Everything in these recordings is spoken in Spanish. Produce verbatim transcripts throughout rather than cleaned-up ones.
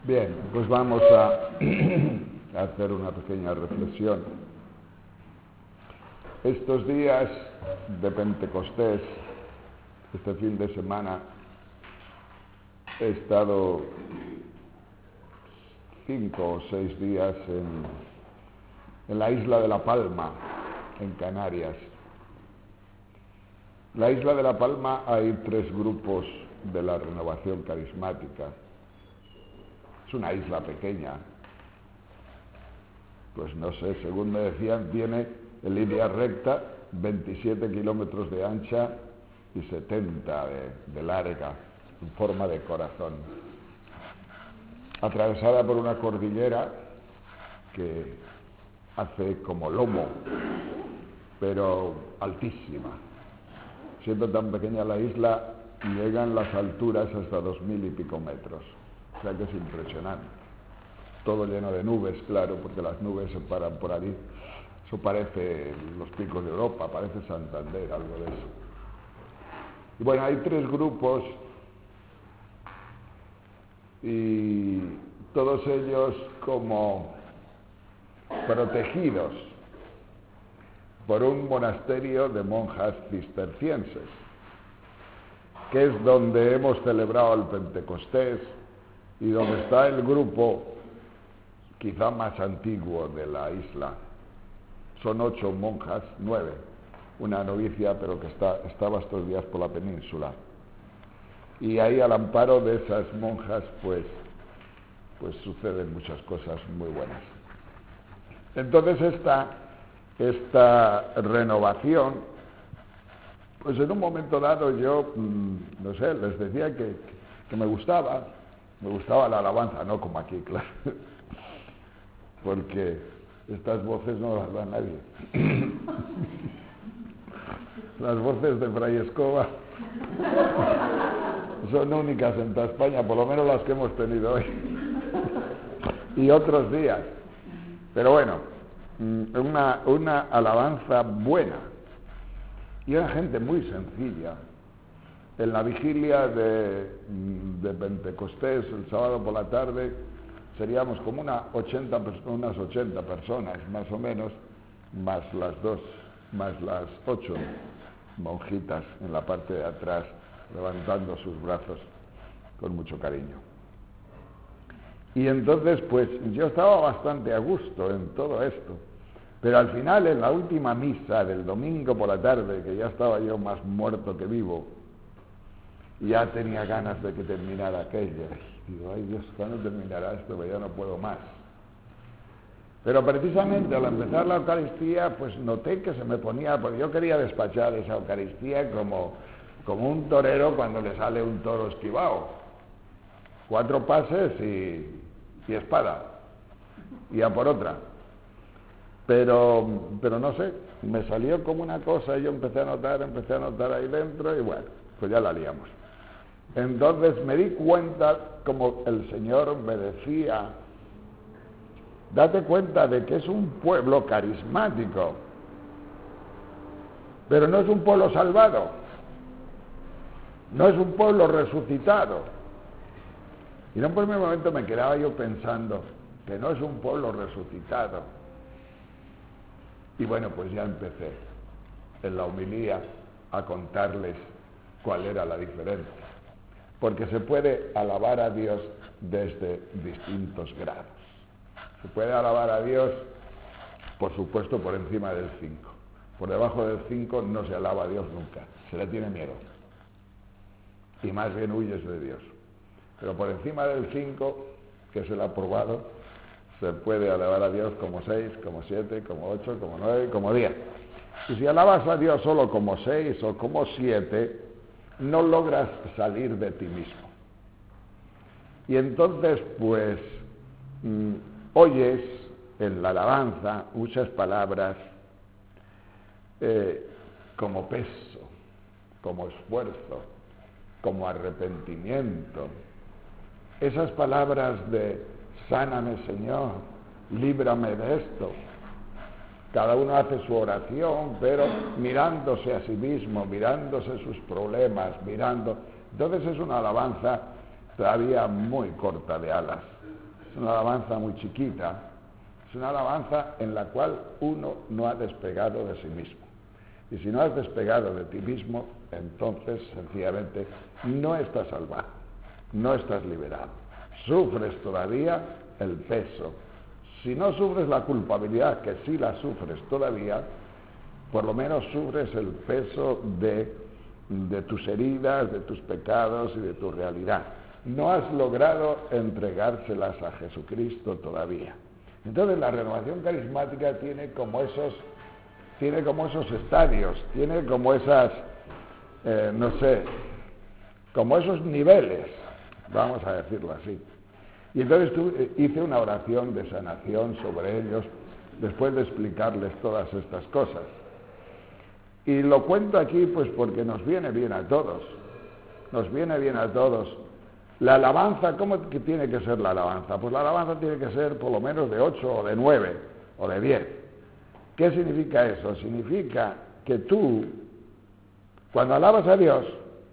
Bien, pues vamos a, a hacer una pequeña reflexión. Estos días de Pentecostés, este fin de semana, he estado cinco o seis días en, en la isla de La Palma, en Canarias. La isla de La Palma hay tres grupos de la renovación carismática. Es una isla pequeña, pues no sé, según me decían, tiene en línea recta veintisiete kilómetros de ancha y setenta de, de larga, en forma de corazón, atravesada por una cordillera que hace como lomo, pero altísima. Siendo tan pequeña la isla, llegan las alturas hasta dos mil y pico metros. O sea que es impresionante. Todo lleno de nubes, claro, porque las nubes se paran por allí. Eso parece los picos de Europa, parece Santander, algo de eso. Y bueno, hay tres grupos y todos ellos como protegidos por un monasterio de monjas cistercienses, que es donde hemos celebrado el Pentecostés y donde está el grupo quizá más antiguo de la isla. Son ocho monjas, nueve, una novicia, pero que está, estaba estos días por la península. Y ahí al amparo de esas monjas, pues, pues suceden muchas cosas muy buenas. Entonces esta, esta renovación, pues en un momento dado yo, mmm, no sé, les decía que, que me gustaba, me gustaba la alabanza, no como aquí, claro, porque estas voces no las da nadie. Las voces de Fray Escoba son únicas en toda España, por lo menos las que hemos tenido hoy y otros días. Pero bueno, una, una alabanza buena. Y era gente muy sencilla. En la vigilia de, de Pentecostés, el sábado por la tarde, seríamos como una ochenta, unas ochenta personas, más o menos, más las dos, más las ocho monjitas en la parte de atrás, levantando sus brazos con mucho cariño. Y entonces, pues, yo estaba bastante a gusto en todo esto. Pero al final, en la última misa del domingo por la tarde, que ya estaba yo más muerto que vivo, ya tenía ganas de que terminara aquello. Digo, ay Dios, ¿cuándo terminará esto? Pues ya no puedo más. Pero precisamente al empezar la Eucaristía, pues noté que se me ponía, porque yo quería despachar esa Eucaristía como, como un torero cuando le sale un toro esquivado. Cuatro pases y, y espada. Y a por otra. Pero, pero no sé, me salió como una cosa y yo empecé a notar, empecé a notar ahí dentro y bueno, pues ya la liamos. Entonces me di cuenta, como el Señor me decía, date cuenta de que es un pueblo carismático, pero no es un pueblo salvado, no es un pueblo resucitado. Y en un primer momento me quedaba yo pensando que no es un pueblo resucitado. Y bueno, pues ya empecé en la homilía a contarles cuál era la diferencia. Porque se puede alabar a Dios desde distintos grados. Se puede alabar a Dios, por supuesto, por encima del cinco. Por debajo del cinco no se alaba a Dios nunca. Se le tiene miedo. Y más bien huyes de Dios. Pero por encima del cinco, que es el aprobado, se puede alabar a Dios como seis, como siete, como ocho, como nueve, como diez. Y si alabas a Dios solo como seis o como siete, no logras salir de ti mismo. Y entonces, pues, mmm, oyes en la alabanza muchas palabras eh, como peso, como esfuerzo, como arrepentimiento. Esas palabras de sáname, Señor, líbrame de esto. Cada uno hace su oración, pero mirándose a sí mismo, mirándose sus problemas, mirando. Entonces es una alabanza todavía muy corta de alas. Es una alabanza muy chiquita. Es una alabanza en la cual uno no ha despegado de sí mismo. Y si no has despegado de ti mismo, entonces sencillamente no estás salvado, no estás liberado. Sufres todavía el peso. Si no sufres la culpabilidad, que sí la sufres todavía, por lo menos sufres el peso de, de tus heridas, de tus pecados y de tu realidad. No has logrado entregárselas a Jesucristo todavía. Entonces la renovación carismática tiene como esos, tiene como esos estadios, tiene como esas, eh, no sé, como esos niveles, vamos a decirlo así. Y entonces tú, eh, hice una oración de sanación sobre ellos, después de explicarles todas estas cosas. Y lo cuento aquí pues porque nos viene bien a todos, nos viene bien a todos. La alabanza, ¿cómo que tiene que ser la alabanza? Pues la alabanza tiene que ser por lo menos de ocho o de nueve o de diez. ¿Qué significa eso? Significa que tú, cuando alabas a Dios,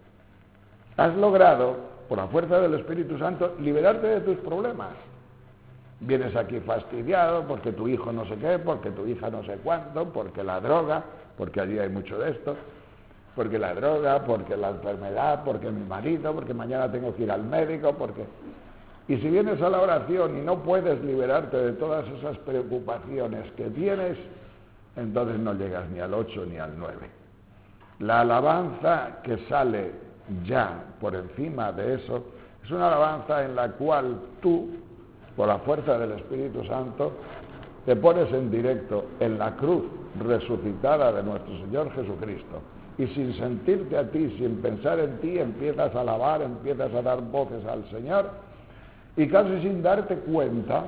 has logrado, por la fuerza del Espíritu Santo, liberarte de tus problemas. Vienes aquí fastidiado porque tu hijo no sé qué, porque tu hija no sé cuánto, porque la droga, porque allí hay mucho de esto, porque la droga, porque la enfermedad, porque mi marido, porque mañana tengo que ir al médico, porque... Y si vienes a la oración y no puedes liberarte de todas esas preocupaciones que tienes, entonces no llegas ni al ocho ni al nueve. La alabanza que sale ya por encima de eso es una alabanza en la cual tú, por la fuerza del Espíritu Santo, te pones en directo en la cruz resucitada de nuestro Señor Jesucristo. Y sin sentirte a ti, sin pensar en ti, empiezas a alabar, empiezas a dar voces al Señor, y casi sin darte cuenta,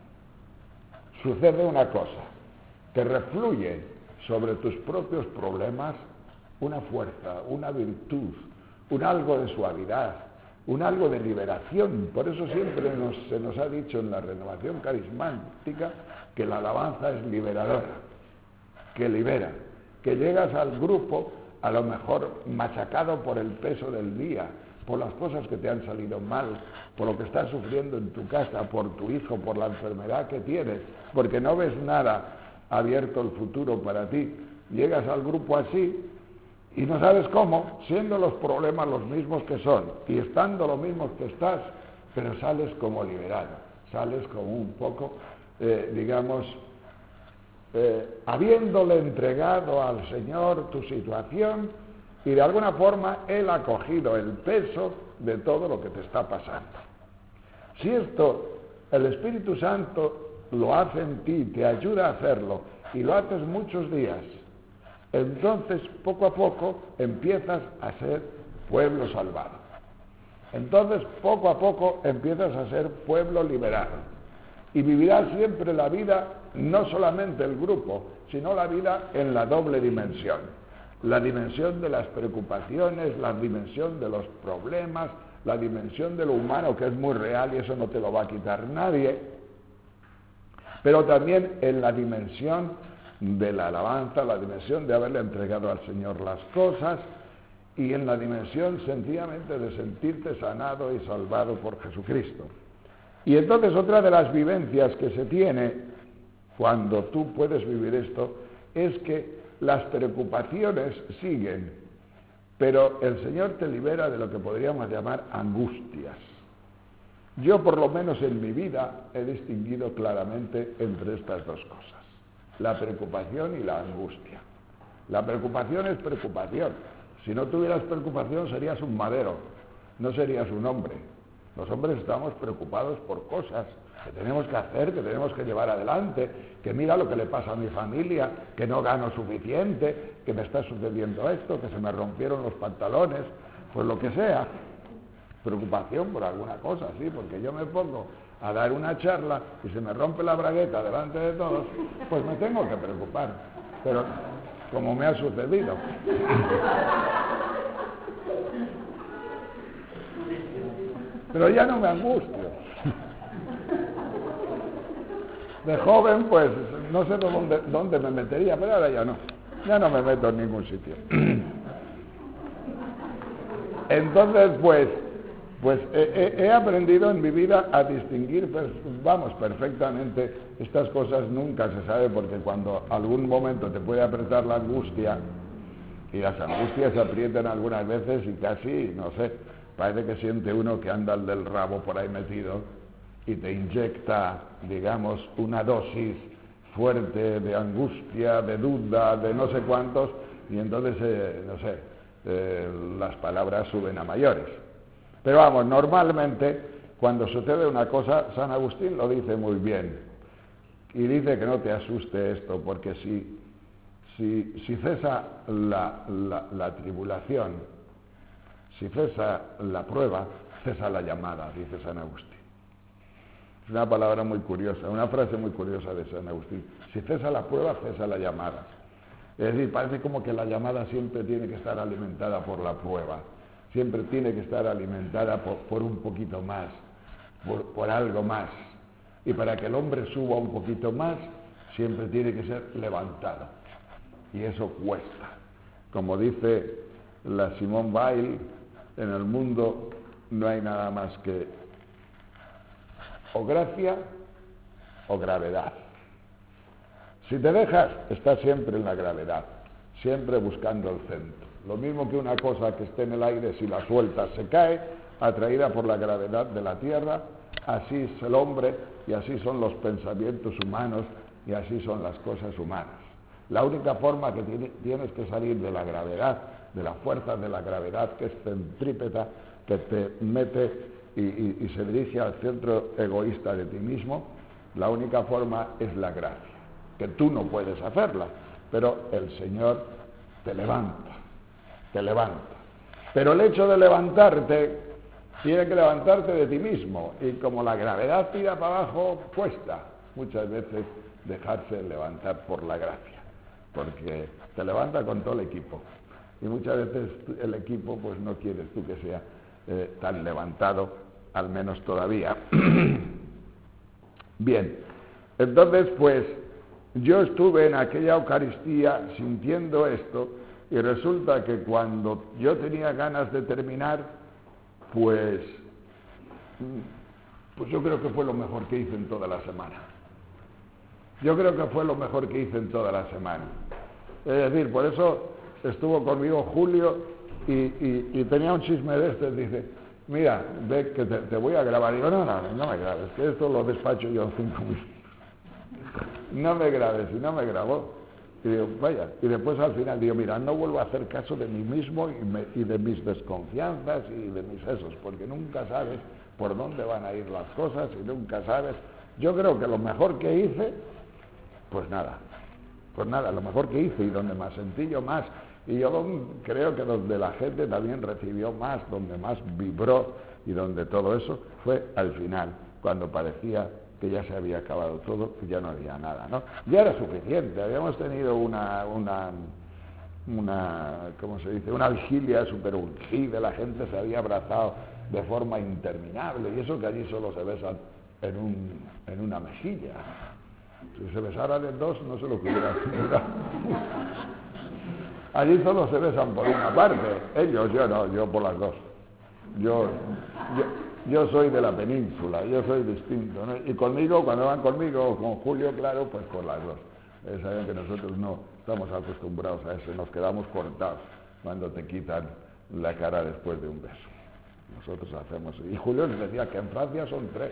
sucede una cosa, que refluye sobre tus propios problemas una fuerza, una virtud, un algo de suavidad, un algo de liberación. Por eso siempre nos, se nos ha dicho en la renovación carismática que la alabanza es liberadora, que libera, que llegas al grupo a lo mejor machacado por el peso del día, por las cosas que te han salido mal, por lo que estás sufriendo en tu casa, por tu hijo, por la enfermedad que tienes, porque no ves nada abierto el futuro para ti. Llegas al grupo así y no sabes cómo, siendo los problemas los mismos que son y estando los mismos que estás, pero sales como liberado, sales como un poco, eh, digamos, Eh, habiéndole entregado al Señor tu situación y de alguna forma Él ha cogido el peso de todo lo que te está pasando. Si esto el Espíritu Santo lo hace en ti, te ayuda a hacerlo y lo haces muchos días, entonces poco a poco empiezas a ser pueblo salvado. Entonces poco a poco empiezas a ser pueblo liberado. Y vivirás siempre la vida, no solamente el grupo, sino la vida en la doble dimensión. La dimensión de las preocupaciones, la dimensión de los problemas, la dimensión de lo humano, que es muy real y eso no te lo va a quitar nadie. Pero también en la dimensión de la alabanza, la dimensión de haberle entregado al Señor las cosas y en la dimensión sencillamente de sentirte sanado y salvado por Jesucristo. Y entonces otra de las vivencias que se tiene cuando tú puedes vivir esto es que las preocupaciones siguen, pero el Señor te libera de lo que podríamos llamar angustias. Yo por lo menos en mi vida he distinguido claramente entre estas dos cosas, la preocupación y la angustia. La preocupación es preocupación. Si no tuvieras preocupación serías un madero, no serías un hombre. Los hombres estamos preocupados por cosas que tenemos que hacer, que tenemos que llevar adelante, que mira lo que le pasa a mi familia, que no gano suficiente, que me está sucediendo esto, que se me rompieron los pantalones, pues lo que sea. Preocupación por alguna cosa, sí, porque yo me pongo a dar una charla y se me rompe la bragueta delante de todos, pues me tengo que preocupar. Pero como me ha sucedido. Pero ya no me angustio. De joven, pues, no sé dónde, dónde me metería, pero ahora ya no. Ya no me meto en ningún sitio. Entonces, pues, Pues he, he, he aprendido en mi vida a distinguir, pues, vamos, perfectamente estas cosas. Nunca se sabe, porque cuando algún momento te puede apretar la angustia, y las angustias se aprietan algunas veces y casi, no sé, parece que siente uno que anda el del rabo por ahí metido y te inyecta, digamos, una dosis fuerte de angustia, de duda, de no sé cuántos, y entonces, eh, no sé, eh, las palabras suben a mayores. Pero vamos, normalmente, cuando sucede una cosa, San Agustín lo dice muy bien, y dice que no te asuste esto, porque si, si, si cesa la, la, la tribulación, si cesa la prueba, cesa la llamada, dice San Agustín. Es una palabra muy curiosa, una frase muy curiosa de San Agustín. Si cesa la prueba, cesa la llamada. Es decir, parece como que la llamada siempre tiene que estar alimentada por la prueba. Siempre tiene que estar alimentada por, por un poquito más, por, por algo más. Y para que el hombre suba un poquito más, siempre tiene que ser levantado. Y eso cuesta. Como dice la Simone Weil, en el mundo no hay nada más que o gracia o gravedad. Si te dejas, estás siempre en la gravedad, siempre buscando el centro. Lo mismo que una cosa que esté en el aire, si la sueltas se cae, atraída por la gravedad de la tierra. Así es el hombre, y así son los pensamientos humanos, y así son las cosas humanas. La única forma que tiene, tienes que salir de la gravedad, de la fuerza de la gravedad, que es centrípeta, que te mete y, y, y se dirige al centro egoísta de ti mismo, la única forma es la gracia, que tú no puedes hacerla, pero el Señor te levanta, te levanta. Pero el hecho de levantarte, tiene que levantarte de ti mismo, y como la gravedad tira para abajo, cuesta muchas veces dejarse levantar por la gracia, porque te levanta con todo el equipo, y muchas veces el equipo pues no quieres tú que sea eh, tan levantado, al menos todavía. Bien, entonces pues yo estuve en aquella Eucaristía sintiendo esto, y resulta que cuando yo tenía ganas de terminar, pues, pues yo creo que fue lo mejor que hice en toda la semana. Yo creo que fue lo mejor que hice en toda la semana. Es decir, por eso estuvo conmigo Julio y, y, y tenía un chisme de este, dice, mira, ve que te, te voy a grabar. Y digo, no, no, no me grabes, que esto lo despacho yo en cinco minutos. No me grabes, y no me grabó. Y digo, vaya, y después al final digo, mira, no vuelvo a hacer caso de mí mismo y, me, y de mis desconfianzas y de mis esos, porque nunca sabes por dónde van a ir las cosas y nunca sabes. Yo creo que lo mejor que hice, pues nada, pues nada, lo mejor que hice y donde más sentí yo más, y yo creo que donde la gente también recibió más, donde más vibró y donde todo eso, fue al final, cuando parecía que ya se había acabado todo, que ya no había nada, ¿no? Ya era suficiente, habíamos tenido una, una, una ¿cómo se dice?, una vigilia súper ungida, la gente se había abrazado de forma interminable, y eso que allí solo se besan en, un, en una mejilla. Si se besaran en dos, no se lo hubiera asegurado. Allí solo se besan por una parte, ellos, yo no, yo por las dos. Yo, yo, yo soy de la península, yo soy distinto, ¿no? Y conmigo, cuando van conmigo, o con Julio, claro, pues por las dos. Eh, saben que nosotros no estamos acostumbrados a eso, nos quedamos cortados cuando te quitan la cara después de un beso. Nosotros hacemos, y Julio les decía que en Francia son tres.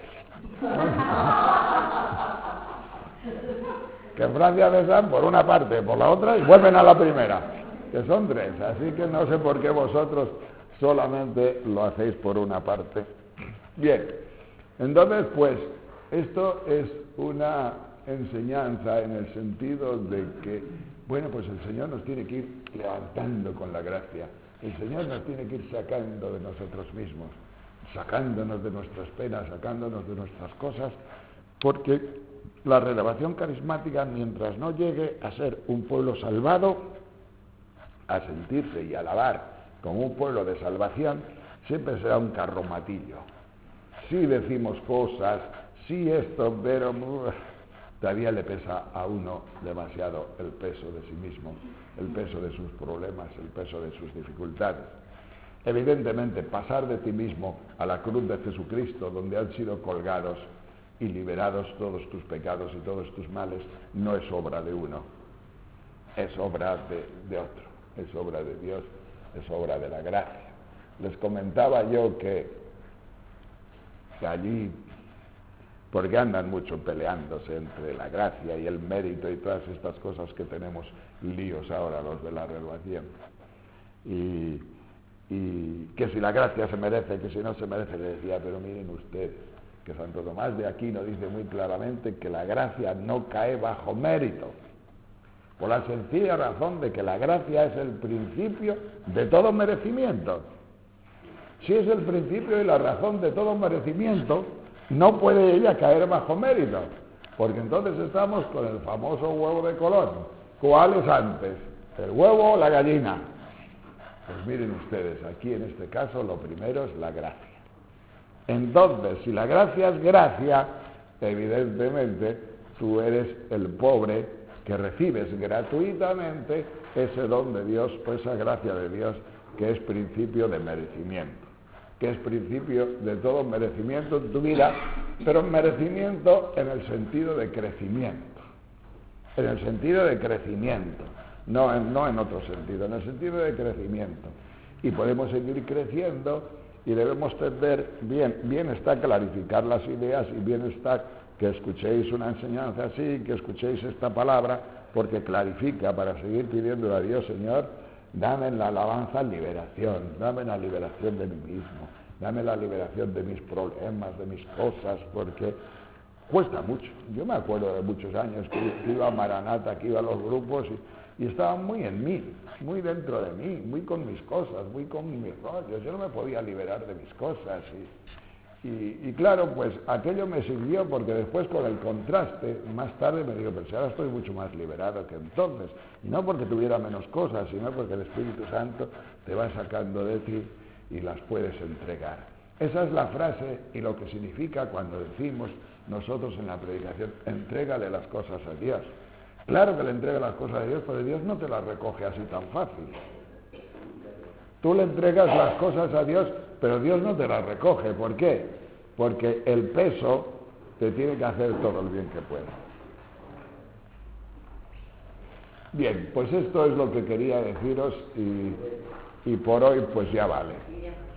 Que en Francia besan por una parte, por la otra, y vuelven a la primera, que son tres, así que no sé por qué vosotros solamente lo hacéis por una parte. Bien, entonces pues esto es una enseñanza en el sentido de que, bueno, pues el Señor nos tiene que ir levantando con la gracia, el Señor nos tiene que ir sacando de nosotros mismos, sacándonos de nuestras penas, sacándonos de nuestras cosas, porque la renovación carismática, mientras no llegue a ser un pueblo salvado, a sentirse y alabar como un pueblo de salvación, siempre será un carromatillo. Sí decimos cosas, sí esto, pero uh, todavía le pesa a uno demasiado el peso de sí mismo, el peso de sus problemas, el peso de sus dificultades. Evidentemente, pasar de ti mismo a la cruz de Jesucristo, donde han sido colgados y liberados todos tus pecados y todos tus males, no es obra de uno, es obra de, de otro, es obra de Dios, es obra de la gracia. Les comentaba yo que, que allí, porque andan mucho peleándose entre la gracia y el mérito y todas estas cosas que tenemos líos ahora los de la renovación, y, y que si la gracia se merece, que si no se merece, le decía, pero miren ustedes, que Santo Tomás de Aquino dice muy claramente que la gracia no cae bajo mérito, por la sencilla razón de que la gracia es el principio de todo merecimiento. Si es el principio y la razón de todo merecimiento, no puede ella caer bajo mérito, porque entonces estamos con el famoso huevo de Colón. ¿Cuál es antes, el huevo o la gallina? Pues miren ustedes, aquí en este caso lo primero es la gracia. Entonces, si la gracia es gracia, evidentemente tú eres el pobre que recibes gratuitamente ese don de Dios, pues esa gracia de Dios que es principio de merecimiento, que es principio de todo merecimiento en tu vida, pero merecimiento en el sentido de crecimiento, en el sentido de crecimiento, no en, no en otro sentido, en el sentido de crecimiento. Y podemos seguir creciendo y debemos tender, bien, bien está clarificar las ideas y bien está que escuchéis una enseñanza así, que escuchéis esta palabra, porque clarifica para seguir pidiéndole a Dios, Señor, dame en la alabanza liberación, dame la liberación de mí mismo, dame la liberación de mis problemas, de mis cosas, porque cuesta mucho. Yo me acuerdo de muchos años que iba a Maranata, que iba a los grupos y, y estaba muy en mí, muy dentro de mí, muy con mis cosas, muy con mis rollos. Yo no me podía liberar de mis cosas y, y, y claro, pues aquello me sirvió porque después con el contraste, más tarde me digo, pero si ahora estoy mucho más liberado que entonces, y no porque tuviera menos cosas, sino porque el Espíritu Santo te va sacando de ti y las puedes entregar. Esa es la frase y lo que significa cuando decimos nosotros en la predicación, entrégale las cosas a Dios. Claro que le entrega las cosas a Dios, pero Dios no te las recoge así tan fácil. Tú le entregas las cosas a Dios, pero Dios no te las recoge. ¿Por qué? Porque el peso te tiene que hacer todo el bien que pueda. Bien, pues esto es lo que quería deciros y, y por hoy pues ya vale.